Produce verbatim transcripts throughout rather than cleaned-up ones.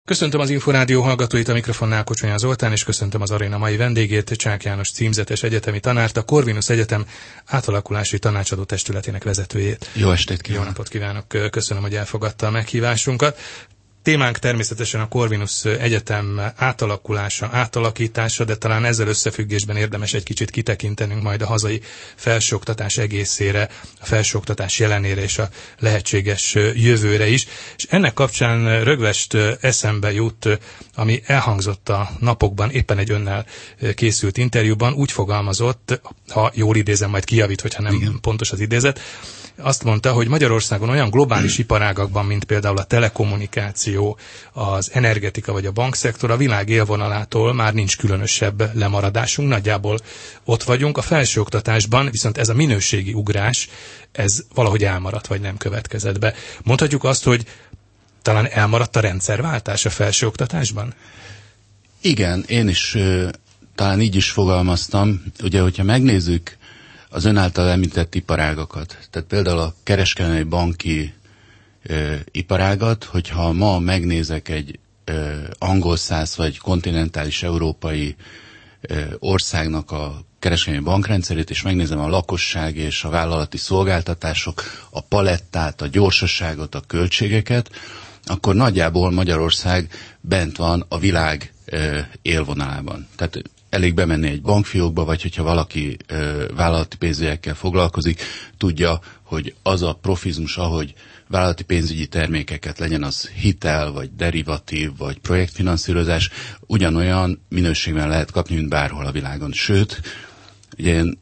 Köszöntöm az Inforádió hallgatóit, a mikrofonnál Kocsonya Zoltán, és köszöntöm az aréna mai vendégét, Csák János címzetes egyetemi tanárt, a Corvinus Egyetem átalakulási tanácsadó testületének vezetőjét. Jó estét kívánok! Jó napot kívánok! Köszönöm, hogy elfogadta a meghívásunkat. Témánk természetesen a Corvinus Egyetem átalakulása, átalakítása, de talán ezzel összefüggésben érdemes egy kicsit kitekintenünk majd a hazai felsőoktatás egészére, a felsőoktatás jelenére és a lehetséges jövőre is. És ennek kapcsán rögvest eszembe jut, ami elhangzott a napokban, éppen egy önnel készült interjúban, úgy fogalmazott, ha jól idézem, majd kijavít, hogyha nem Igen. pontos az idézet, azt mondta, hogy Magyarországon olyan globális iparágakban, mint például a telekommunikáció, az energetika vagy a bankszektor, a világ élvonalától már nincs különösebb lemaradásunk, nagyjából ott vagyunk. A felsőoktatásban viszont ez a minőségi ugrás, ez valahogy elmaradt, vagy nem következett be. Mondhatjuk azt, hogy talán elmaradt a rendszerváltás a felsőoktatásban? Igen, én is uh, talán így is fogalmaztam. Ugye, hogyha megnézzük az ön által említett iparágakat, tehát például a kereskedelmi banki ö, iparágat, hogyha ma megnézek egy ö, angol száz vagy kontinentális európai ö, országnak a kereskedelmi bankrendszerét, és megnézem a lakosság és a vállalati szolgáltatások, a palettát, a gyorsaságot, a költségeket, akkor nagyjából Magyarország bent van a világ ö, élvonalában. Tehát elég bemenni egy bankfiókba, vagy hogyha valaki ö, vállalati pénzügyekkel foglalkozik, tudja, hogy az a profizmus, ahogy vállalati pénzügyi termékeket, legyen az hitel, vagy derivatív, vagy projektfinanszírozás, ugyanolyan minőségben lehet kapni, mint bárhol a világon. Sőt, ugye én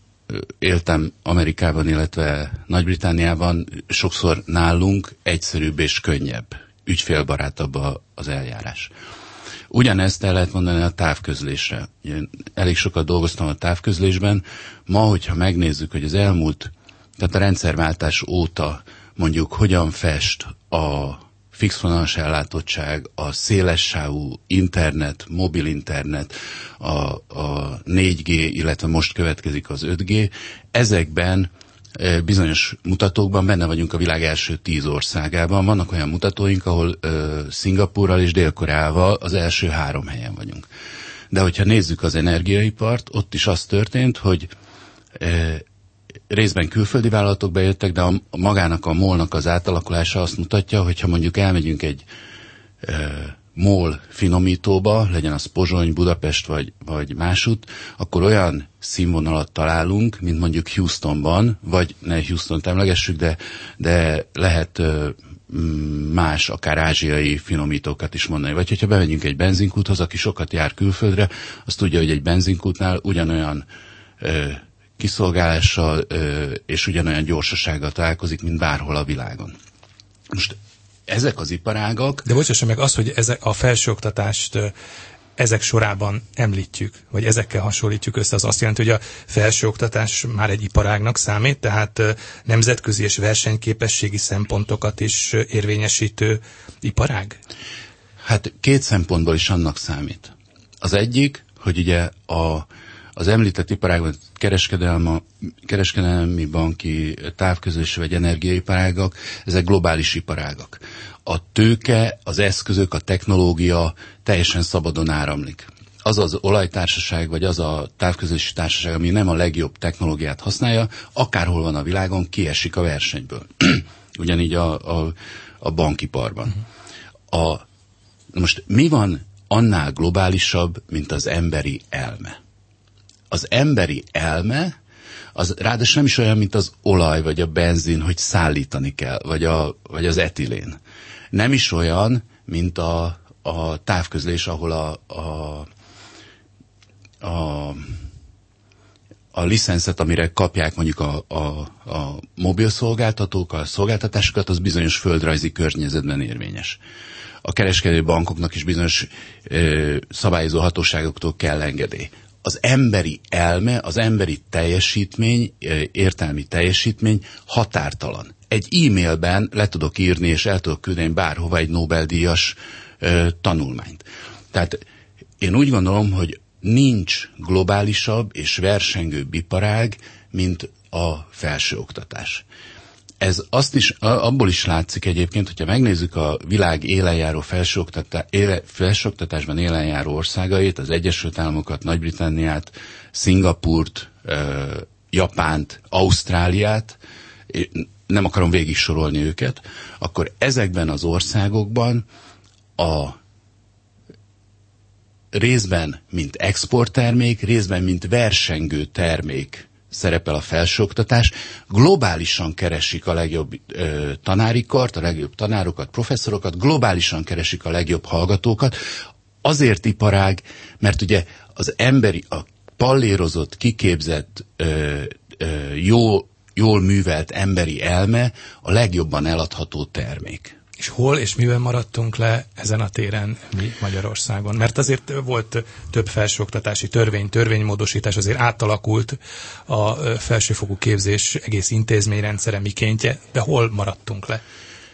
éltem Amerikában, illetve Nagy-Britanniában, sokszor nálunk egyszerűbb és könnyebb, ügyfélbarátabb az eljárás. Ugyanezt el lehet mondani a távközlésre. Én elég sokat dolgoztam a távközlésben. Ma, hogyha megnézzük, hogy az elmúlt, tehát a rendszerváltás óta mondjuk hogyan fest a fixvonalas ellátottság, a szélessávú internet, mobil internet, a, a négy G, illetve most következik az öt G, ezekben bizonyos mutatókban benne vagyunk a világ első tíz országában. Vannak olyan mutatóink, ahol uh, Szingapúrral és Dél-Koreával az első három helyen vagyunk. De hogyha nézzük az energiaipart, ott is az történt, hogy uh, részben külföldi vállalatok bejöttek, de a, a magának a molnak az átalakulása azt mutatja, hogyha mondjuk elmegyünk egy uh, mol finomítóba, legyen az Pozsony, Budapest vagy, vagy másút, akkor olyan színvonalat találunk, mint mondjuk Houstonban, vagy ne Houstont emlegessük, de, de lehet ö, más, akár ázsiai finomítókat is mondani. Vagy hogyha bemegyünk egy benzinkúthoz, aki sokat jár külföldre, az tudja, hogy egy benzinkútnál ugyanolyan ö, kiszolgálással ö, és ugyanolyan gyorsasággal találkozik, mint bárhol a világon. Most ezek az iparágak... De bocsásson meg, az, hogy ezek a felsőoktatást ezek sorában említjük, vagy ezekkel hasonlítjuk össze, az azt jelenti, hogy a felsőoktatás már egy iparágnak számít, tehát nemzetközi és versenyképességi szempontokat is érvényesítő iparág? Hát két szempontból is annak számít. Az egyik, hogy ugye a, az említett iparágban kereskedelmi, kereskedelmi banki, távközlési vagy energiaiparágak, ezek globális iparágak. A tőke, az eszközök, a technológia teljesen szabadon áramlik. Az az olajtársaság, vagy az a távközlési társaság, ami nem a legjobb technológiát használja, akárhol van a világon, kiesik a versenyből. Ugyanígy a, a, a bankiparban. A, most mi van annál globálisabb, mint az emberi elme? Az emberi elme, az ráadásul nem is olyan, mint az olaj, vagy a benzin, hogy szállítani kell, vagy, a, vagy az etilén. Nem is olyan, mint a, a távközlés, ahol a, a, a, a licenszet, amire kapják mondjuk a, a, a mobil szolgáltatók, a szolgáltatásokat, az bizonyos földrajzi környezetben érvényes. A kereskedő bankoknak is bizonyos ö, szabályozó hatóságoktól kell engedély. Az emberi elme, az emberi teljesítmény, értelmi teljesítmény határtalan. Egy e-mailben le tudok írni, és el tudok küldeni bárhova egy Nobel-díjas ö, tanulmányt. Tehát én úgy gondolom, hogy nincs globálisabb és versengőbb iparág, mint a felsőoktatás. ez azt is, abból is látszik egyébként, hogyha megnézzük a világ élenjáró felsőoktatá, éle, felsőoktatásban élenjáró országait, az Egyesült Államokat, Nagy-Britanniát, Szingapurt, Japánt, Ausztráliát, nem akarom végig sorolni őket, akkor ezekben az országokban a részben mint exporttermék, részben mint versengő termék szerepel a felsőoktatás, globálisan keresik a legjobb ö, tanári kart, a legjobb tanárokat, professzorokat, globálisan keresik a legjobb hallgatókat. Azért iparág, mert ugye az emberi, a pallérozott, kiképzett, ö, ö, jó, jól művelt emberi elme a legjobban eladható termék. És hol és miben maradtunk le ezen a téren mi Magyarországon? Mert azért volt több felsőoktatási törvény, törvénymódosítás, azért átalakult a felsőfokú képzés egész intézményrendszere mikéntje, de hol maradtunk le?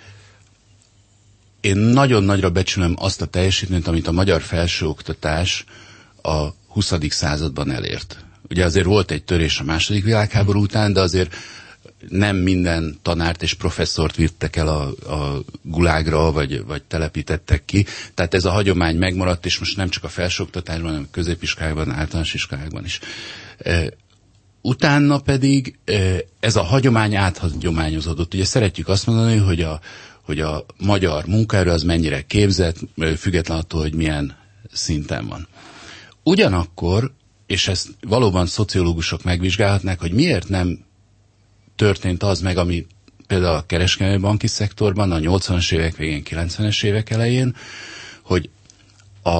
Én nagyon nagyra becsülöm azt a teljesítményt, amit a magyar felsőoktatás a huszadik században elért. Ugye azért volt egy törés a második világháború után, de azért nem minden tanárt és professzort vittek el a, a gulágra, vagy, vagy telepítettek ki. Tehát ez a hagyomány megmaradt, és most nem csak a felsőoktatásban, hanem a középiskolában, általános iskolákban is. E, utána pedig e, ez a hagyomány áthagyományozódott. Ugye szeretjük azt mondani, hogy a, hogy a magyar munkaerő az mennyire képzett, független attól, hogy milyen szinten van. Ugyanakkor, és ezt valóban szociológusok megvizsgálhatnák, hogy miért nem történt az meg, ami például a kereskedelmi banki szektorban a nyolcvanas évek végén, kilencvenes évek elején, hogy a,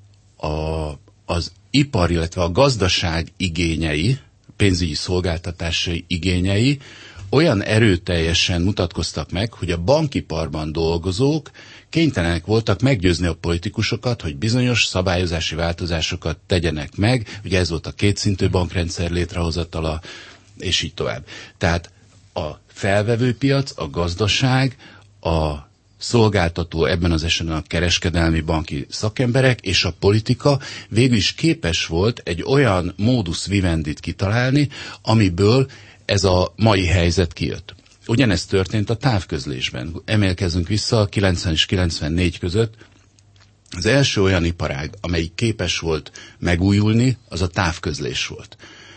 a, az ipar, illetve a gazdaság igényei, pénzügyi szolgáltatásai igényei olyan erőteljesen mutatkoztak meg, hogy a bankiparban dolgozók kénytelenek voltak meggyőzni a politikusokat, hogy bizonyos szabályozási változásokat tegyenek meg. Ugye ez volt a kétszintű bankrendszer létrehozatala, és így tovább. Tehát a felvevőpiac, a gazdaság, a szolgáltató, ebben az esetben a kereskedelmi banki szakemberek és a politika végül is képes volt egy olyan modus vivendit kitalálni, amiből ez a mai helyzet kijött. Ugyanezt történt a távközlésben. Emlékezzünk vissza a kilencven és kilencvennégy között. Az első olyan iparág, amelyik képes volt megújulni, az a távközlés volt.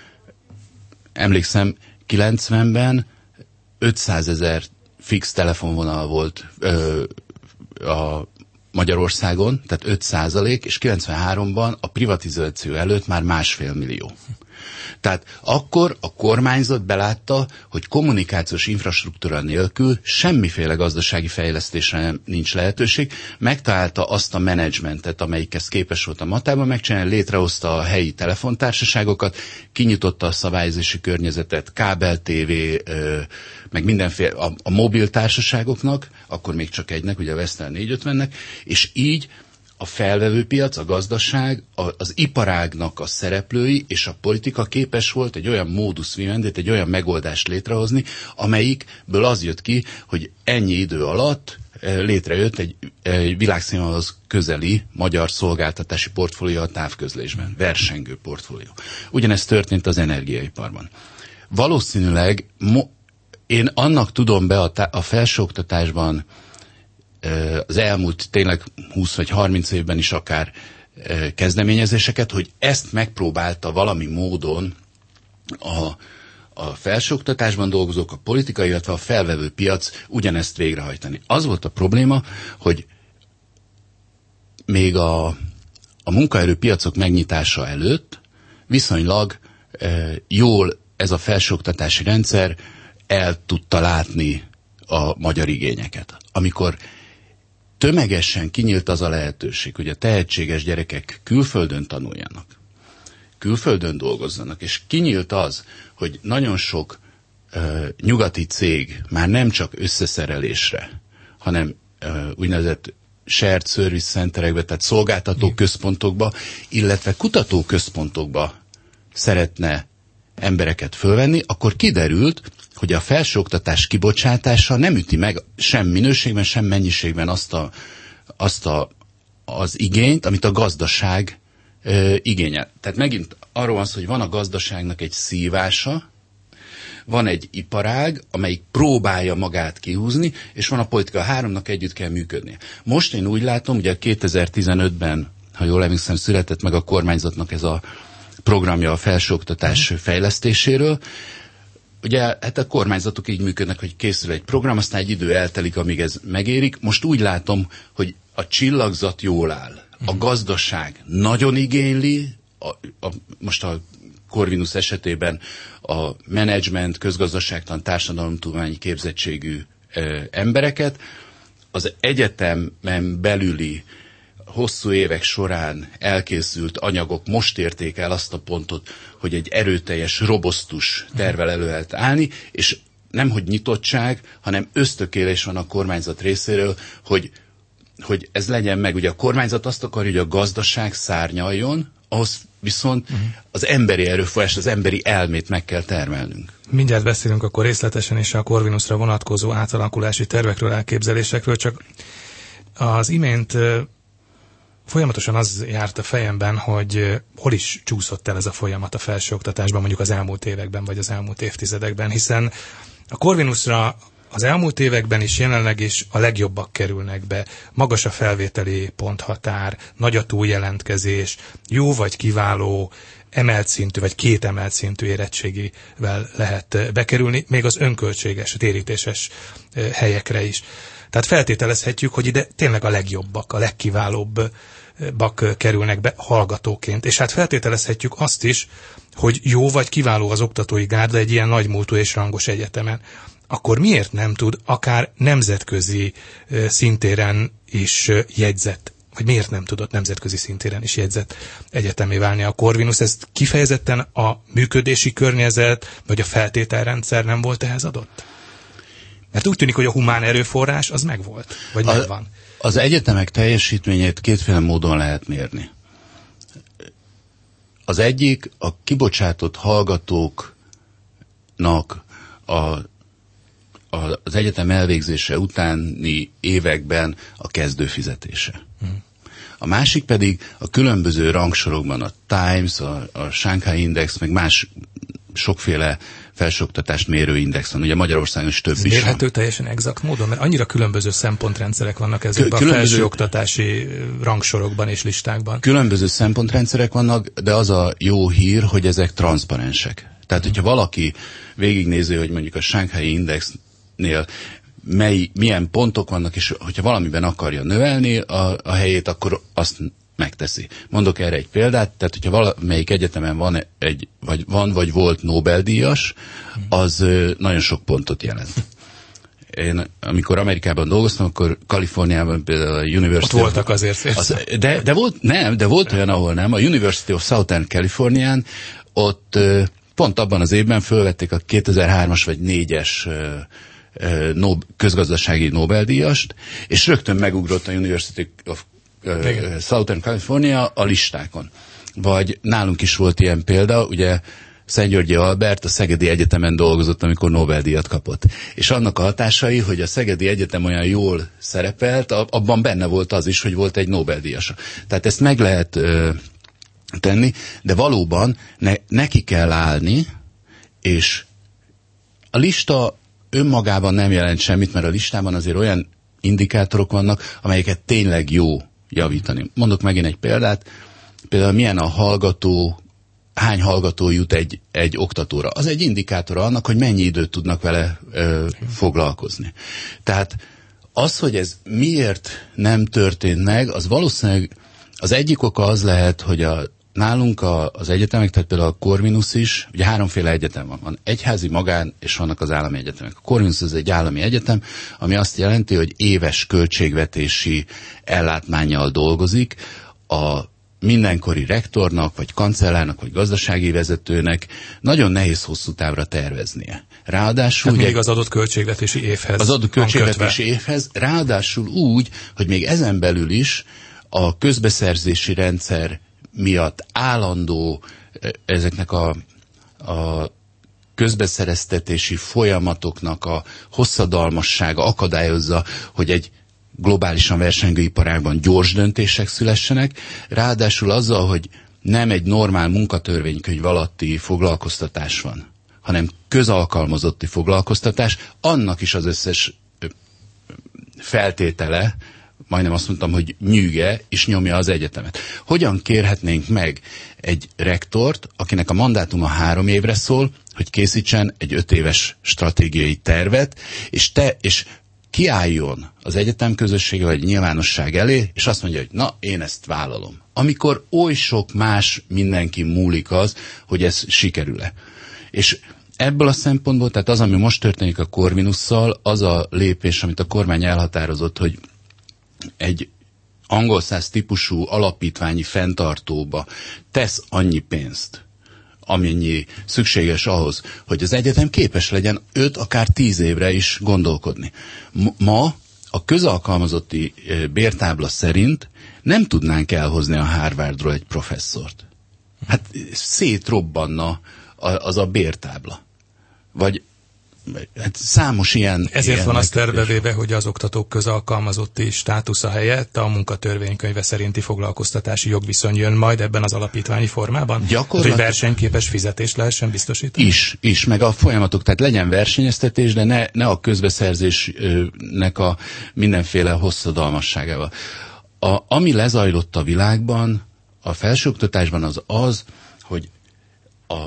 Emlékszem, kilencvenben ötszázezer fix telefonvonal volt ö, a Magyarországon, tehát öt százalék, és kilencvenháromban a privatizáció előtt már másfél millió. Tehát akkor a kormányzat belátta, hogy kommunikációs infrastruktúra nélkül semmiféle gazdasági fejlesztésre nincs lehetőség. Megtalálta azt a menedzsmentet, amelyik ezt képes volt a matában megcsinálni, létrehozta a helyi telefontársaságokat, kinyitotta a szabályozási környezetet, kábel tévé, meg mindenféle a, a mobiltársaságoknak, akkor még csak egynek, ugye a Vestel négyszázötvennek, és így a felvevőpiac, a gazdaság, az iparágnak a szereplői és a politika képes volt egy olyan modus vivendit, egy olyan megoldást létrehozni, amelyikből az jött ki, hogy ennyi idő alatt létrejött egy, egy világszínvonalhoz közeli magyar szolgáltatási portfólió a távközlésben, versengő portfólió. Ugyanezt történt az energiaiparban. Valószínűleg mo- én annak tudom be a, tá- a felsőoktatásban az elmúlt tényleg húsz vagy harminc évben is akár kezdeményezéseket, hogy ezt megpróbálta valami módon a, a felsőoktatásban dolgozók, a politika, illetve a felvevő piac ugyanezt végrehajtani. Az volt a probléma, hogy még a, a munkaerőpiacok megnyitása előtt viszonylag e, jól ez a felsőoktatási rendszer el tudta látni a magyar igényeket. Amikor tömegesen kinyílt az a lehetőség, hogy a tehetséges gyerekek külföldön tanuljanak, külföldön dolgozzanak, és kinyílt az, hogy nagyon sok uh, nyugati cég már nem csak összeszerelésre, hanem uh, úgynevezett shared service centerekbe, tehát szolgáltató központokba, illetve kutató központokba szeretne embereket fölvenni, akkor kiderült, hogy a felsőoktatás kibocsátása nem üti meg sem minőségben, sem mennyiségben azt, a, azt a, az igényt, amit a gazdaság e, igényel. Tehát megint arról van szó, hogy van a gazdaságnak egy szívása, van egy iparág, amelyik próbálja magát kihúzni, és van a politika, a háromnak együtt kell működnie. Most én úgy látom, ugye kétezer-tizenötben, ha jól emlékszem, született meg a kormányzatnak ez a programja a felsőoktatás fejlesztéséről. Ugye hát a kormányzatok így működnek, hogy készül egy program, aztán egy idő eltelik, amíg ez megérik. Most úgy látom, hogy a csillagzat jól áll. A gazdaság nagyon igényli, a, a, most a Corvinus esetében a menedzsment, közgazdaságtan, társadalomtudományi képzettségű e, embereket. Az egyetemen belüli hosszú évek során elkészült anyagok most érték el azt a pontot, hogy egy erőteljes, robosztus tervvel elő lehet állni, és nemhogy nyitottság, hanem ösztökélés van a kormányzat részéről, hogy, hogy ez legyen meg. Ugye a kormányzat azt akarja, hogy a gazdaság szárnyaljon, ahhoz viszont uh-huh. az emberi erőforrás, az emberi elmét meg kell termelnünk. Mindjárt beszélünk akkor részletesen is a Corvinusra vonatkozó átalakulási tervekről, elképzelésekről, csak az imént folyamatosan az járt a fejemben, hogy hol is csúszott el ez a folyamat a felsőoktatásban, mondjuk az elmúlt években, vagy az elmúlt évtizedekben, hiszen a Corvinusra az elmúlt években is, jelenleg is a legjobbak kerülnek be. Magas a felvételi ponthatár, nagy a túljelentkezés, jó vagy kiváló, emelt szintű, vagy két emelt szintű érettségivel lehet bekerülni, még az önköltséges, térítéses helyekre is. Tehát feltételezhetjük, hogy ide tényleg a legjobbak, a legkiválóbbak kerülnek be hallgatóként. És hát feltételezhetjük azt is, hogy jó vagy kiváló az oktatói gárda egy ilyen nagymúltú és rangos egyetemen. Akkor miért nem tud akár nemzetközi szintéren is jegyzett, vagy miért nem tudott nemzetközi szintéren is jegyzett egyetemé válni a Corvinus? Ez kifejezetten a működési környezet, vagy a feltételrendszer nem volt ehhez adott? Mert úgy tűnik, hogy a humán erőforrás az megvolt, vagy a, megvan. Az egyetemek teljesítményét kétféle módon lehet mérni. Az egyik a kibocsátott hallgatóknak a, a, az egyetem elvégzése utáni években a kezdőfizetése. Hmm. A másik pedig a különböző rangsorokban a Times, a, a Shanghai Index, meg más sokféle felsőoktatást mérő index van. Ugye Magyarországon is több Ez is mérhető van. teljesen exakt módon, mert annyira különböző szempontrendszerek vannak ezekben Kül- a felsőoktatási rangsorokban és listákban. Különböző szempontrendszerek vannak, de az a jó hír, hogy ezek transzparensek. Tehát, hogyha valaki végignézi, hogy mondjuk a Shanghai Indexnél mely, milyen pontok vannak, és hogyha valamiben akarja növelni a, a helyét, akkor azt megteszi. Mondok erre egy példát, tehát hogyha valamelyik egyetemen van, egy, vagy, van vagy volt Nobel-díjas, az nagyon sok pontot jelent. Én amikor Amerikában dolgoztam, akkor Kaliforniában például a University... Ott voltak azért. Az, de, de volt, nem, de volt olyan, ahol nem. A University of Southern Californián ott pont abban az évben fölvették a kétezer-hármas vagy négyes közgazdasági Nobel-díjast, és rögtön megugrott a University of Igen. Southern California a listákon. Vagy nálunk is volt ilyen példa, ugye Szent-Györgyi Albert a Szegedi Egyetemen dolgozott, amikor Nobel-díjat kapott. És annak a hatásai, hogy a Szegedi Egyetem olyan jól szerepelt, abban benne volt az is, hogy volt egy Nobel-díjasa. Tehát ezt meg lehet ö, tenni, de valóban ne, neki kell állni, és a lista önmagában nem jelent semmit, mert a listában azért olyan indikátorok vannak, amelyeket tényleg jó javítani. Mondok megint egy példát, például milyen a hallgató, hány hallgató jut egy, egy oktatóra. Az egy indikátora annak, hogy mennyi időt tudnak vele ö, foglalkozni. Tehát az, hogy ez miért nem történt meg, az valószínűleg az egyik oka az lehet, hogy a, nálunk a, az egyetemek, tehát például a Corvinus is, ugye háromféle egyetem van. Van egyházi, magán, és vannak az állami egyetemek. A Corvinus az egy állami egyetem, ami azt jelenti, hogy éves költségvetési ellátmánnyal dolgozik. A mindenkori rektornak, vagy kancellárnak, vagy gazdasági vezetőnek nagyon nehéz hosszú távra terveznie. Ráadásul... Hát mindig az adott költségvetési évhez. Az adott költségvetési évhez, ráadásul úgy, hogy még ezen belül is a közbeszerzési rendszer miatt állandó ezeknek a, a közbeszereztetési folyamatoknak a hosszadalmassága akadályozza, hogy egy globálisan versengő iparágban gyors döntések szülessenek, ráadásul azzal, hogy nem egy normál munkatörvénykönyv alatti foglalkoztatás van, hanem közalkalmazotti foglalkoztatás, annak is az összes feltétele, majdnem azt mondtam, hogy nyűge, és nyomja az egyetemet. Hogyan kérhetnénk meg egy rektort, akinek a mandátuma három évre szól, hogy készítsen egy öt éves stratégiai tervet, és te, és kiálljon az egyetem közössége vagy nyilvánosság elé, és azt mondja, hogy na, én ezt vállalom. Amikor oly sok más mindenki múlik az, hogy ez sikerül-e. És ebből a szempontból, tehát az, ami most történik a Corvinusszal, az a lépés, amit a kormány elhatározott, hogy egy angol száz típusú alapítványi fenntartóba tesz annyi pénzt, amennyi szükséges ahhoz, hogy az egyetem képes legyen öt, akár tíz évre is gondolkodni. Ma a közalkalmazotti bértábla szerint nem tudnánk elhozni a Harvardról egy professzort. Hát szétrobbanna az a bértábla. Vagy hát számos ilyen... Ezért ilyen van az tervevéve, hogy az oktatók közalkalmazotti státusza helyett a munkatörvénykönyve szerinti foglalkoztatási jogviszony jön majd ebben az alapítványi formában? Gyakorlatilag... Hogy versenyképes fizetést lehessen biztosítani? Is, is, meg a folyamatok, tehát legyen versenyeztetés, de ne, ne a közbeszerzésnek a mindenféle hosszadalmasságával. A, ami lezajlott a világban, a felsőoktatásban az az, hogy a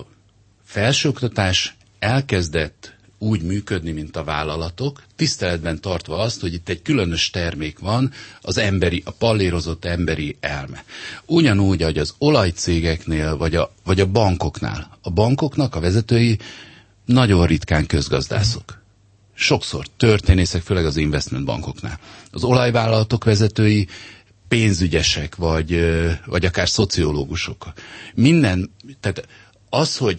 felsőoktatás elkezdett úgy működni, mint a vállalatok, tiszteletben tartva azt, hogy itt egy különös termék van, az emberi, a pallérozott emberi elme. Ugyanúgy, hogy az olajcégeknél, vagy a, vagy a bankoknál. A bankoknak a vezetői nagyon ritkán közgazdászok. Sokszor történészek, főleg az investment bankoknál. Az olajvállalatok vezetői pénzügyesek, vagy, vagy akár szociológusok. Minden, tehát az, hogy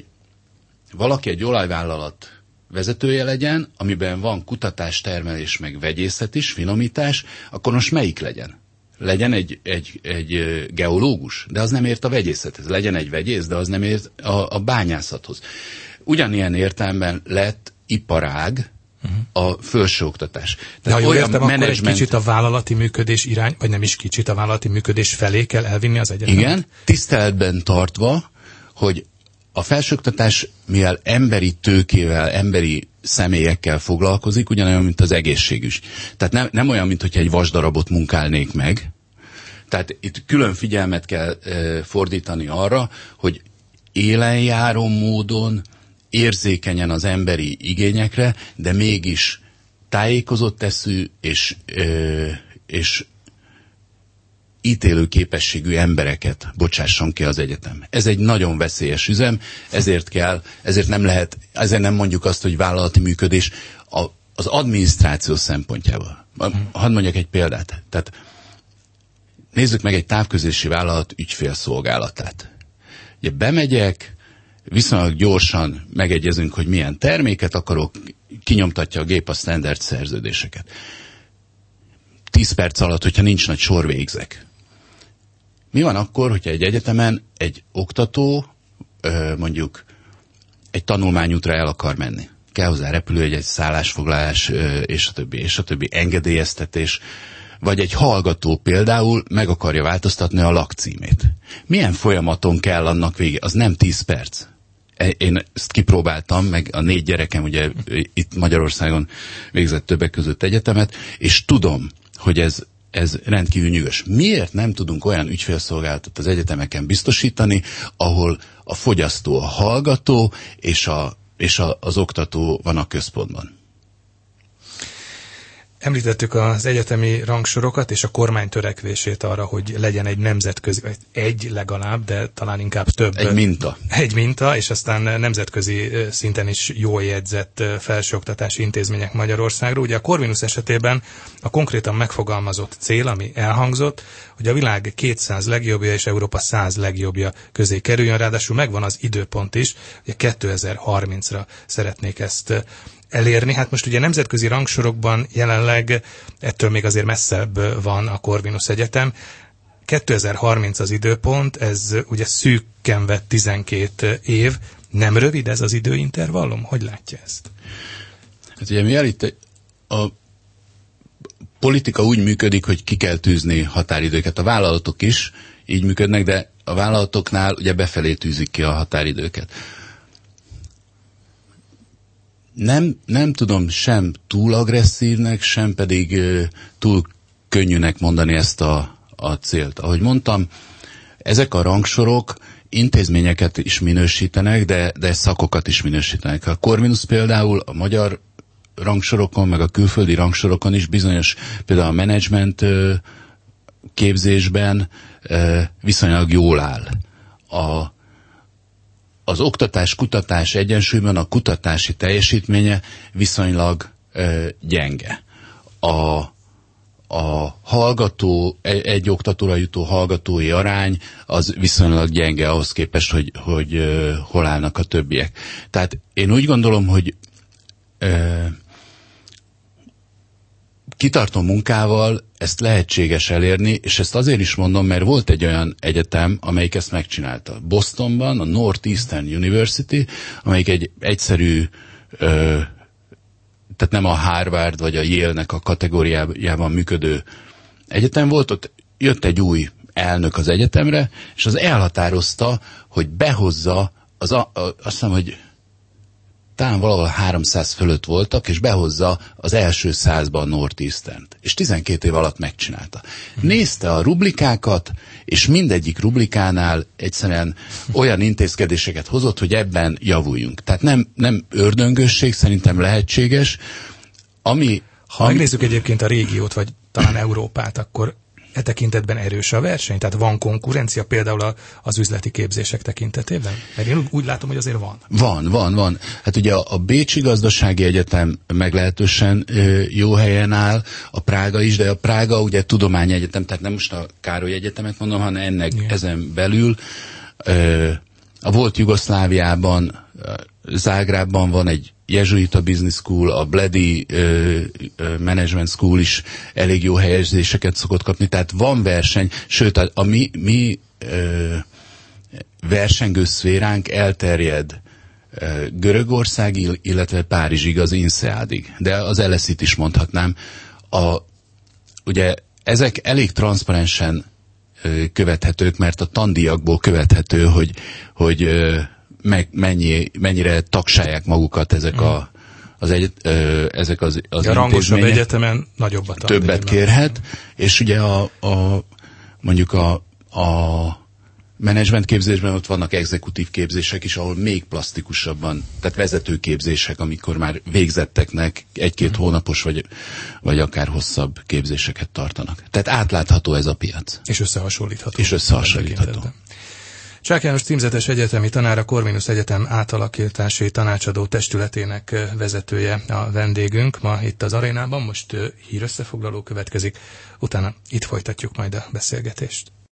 valaki egy olajvállalat vezetője legyen, amiben van kutatás, termelés, meg vegyészet is, finomítás, akkor most melyik legyen? Legyen egy, egy, egy geológus, de az nem ért a vegyészethez. Legyen egy vegyész, de az nem ért a, a bányászathoz. Ugyanilyen értelemben lett iparág uh-huh. a felsőoktatás. De ha jól értem, akkor egy kicsit a vállalati működés irány, vagy nem is kicsit a vállalati működés felé kell elvinni az egyetemet? Igen, tiszteletben tartva, hogy a felsőoktatás, mivel emberi tőkével, emberi személyekkel foglalkozik, ugyanolyan, mint az egészségügy. Tehát nem, nem olyan, mint hogyha egy vasdarabot munkálnék meg. Tehát itt külön figyelmet kell e, fordítani arra, hogy élenjáró módon, érzékenyen az emberi igényekre, de mégis tájékozott eszű és, e, és ítélő képességű embereket bocsásson ki az egyetem. Ez egy nagyon veszélyes üzem, ezért kell, ezért nem lehet, ezért nem mondjuk azt, hogy vállalati működés a, az adminisztráció szempontjából. Hadd mondjak egy példát. Tehát nézzük meg egy távközlési vállalat ügyfélszolgálatát. Ugye bemegyek, viszonylag gyorsan megegyezünk, hogy milyen terméket akarok, kinyomtatja a gép a standard szerződéseket. Tíz perc alatt, hogyha nincs nagy sor, végzek. Mi van akkor, hogyha egy egyetemen egy oktató mondjuk egy tanulmányútra el akar menni? Kell hozzá repülőjegy, egy szállásfoglalás, és a többi, és a többi engedélyeztetés, vagy egy hallgató például meg akarja változtatni a lakcímét. Milyen folyamaton kell annak vége? Az nem tíz perc. Én ezt kipróbáltam, meg a négy gyerekem ugye itt Magyarországon végzett többek között egyetemet, és tudom, hogy ez, ez rendkívül nyűgös. Miért nem tudunk olyan ügyfélszolgálatot az egyetemeken biztosítani, ahol a fogyasztó, a hallgató és, a, és a, az oktató van a központban? Említettük az egyetemi rangsorokat és a kormány törekvését arra, hogy legyen egy nemzetközi, egy legalább, de talán inkább több. Egy minta. Egy minta, és aztán nemzetközi szinten is jól jegyzett felsőoktatási intézmények Magyarországról. Ugye a Corvinus esetében a konkrétan megfogalmazott cél, ami elhangzott, hogy a világ kétszáz legjobbja és Európa száz legjobbja közé kerüljön, ráadásul megvan az időpont is, ugye kétezer-harmincra szeretnék ezt elérni. Hát most ugye nemzetközi rangsorokban jelenleg ettől még azért messzebb van a Corvinus Egyetem. kétezer-harminc az időpont, ez ugye szűkken vett tizenkét év. Nem rövid ez az időintervallum? Hogy látja ezt? Hát ugye mivel itt a politika úgy működik, hogy ki kell tűzni határidőket. A vállalatok is így működnek, de a vállalatoknál ugye befelé tűzik ki a határidőket. nem, nem tudom sem túl agresszívnek, sem pedig uh, túl könnyűnek mondani ezt a, a célt. Ahogy mondtam, ezek a rangsorok intézményeket is minősítenek, de, de szakokat is minősítenek. A Corvinus például a magyar rangsorokon, meg a külföldi rangsorokon is bizonyos, például a menedzsment képzésben viszonylag jól áll. A, az oktatás-kutatás egyensúlyban a kutatási teljesítménye viszonylag gyenge. A a hallgató, egy, egy oktatóra jutó hallgatói arány az viszonylag gyenge ahhoz képest, hogy, hogy uh, hol állnak a többiek. Tehát én úgy gondolom, hogy uh, kitartó munkával ezt lehetséges elérni, és ezt azért is mondom, mert volt egy olyan egyetem, amelyik ezt megcsinálta. Bostonban, a Northeastern University, amelyik egy egyszerű uh, tehát nem a Harvard vagy a Yale-nek a kategóriájában működő egyetem volt, ott jött egy új elnök az egyetemre, és az elhatározta, hogy behozza, az a, a, azt hiszem, hogy talán valahol háromszáz fölött voltak, és behozza az első százba a Northeastern-t. És tizenkét év alatt megcsinálta. Nézte a rublikákat, és mindegyik rublikánál egyszerűen olyan intézkedéseket hozott, hogy ebben javuljunk. Tehát nem, nem ördöngösség, szerintem lehetséges. Ami, ha ami... megnézzük egyébként a régiót, vagy talán Európát, akkor e tekintetben erős a verseny? Tehát van konkurencia például a, az üzleti képzések tekintetében? Mert én úgy látom, hogy azért van. Van, van, van. Hát ugye a, a Bécsi Gazdasági Egyetem meglehetősen ö, jó helyen áll, a Prága is, de a Prága ugye tudományegyetem, tehát nem most a Károly Egyetemet mondom, hanem ennek igen. Ezen belül. Ö, a volt Jugoszláviában, Zágrábban van egy Jezsuita Business School, a Bledi uh, uh, Management School is elég jó helyezéseket szokott kapni, tehát van verseny, sőt a, a mi, mi uh, versengő szféránk elterjed uh, Görögországig, illetve Párizsig, az INSEAD-ig, de az el es i-t is mondhatnám. A, ugye ezek elég transzparensen uh, követhetők, mert a tandíjakból követhető, hogy, hogy uh, meg mennyi, mennyire tagsálják magukat ezek, a, az egy, ö, ezek az, az a rangosabb egyetemen nagyobb a tandíj. Többet kérhet, és ugye a, a mondjuk a, a menedzsment képzésben ott vannak exekutív képzések is, ahol még plastikusabban, tehát vezetőképzések, amikor már végzetteknek egy-két hmm. hónapos vagy, vagy akár hosszabb képzéseket tartanak. Tehát átlátható ez a piac. És összehasonlítható. És összehasonlítható. Csák János címzetes egyetemi tanár, a Corvinus Egyetem átalakítási tanácsadó testületének vezetője a vendégünk ma itt az arénában. Most hírösszefoglaló következik, utána itt folytatjuk majd a beszélgetést.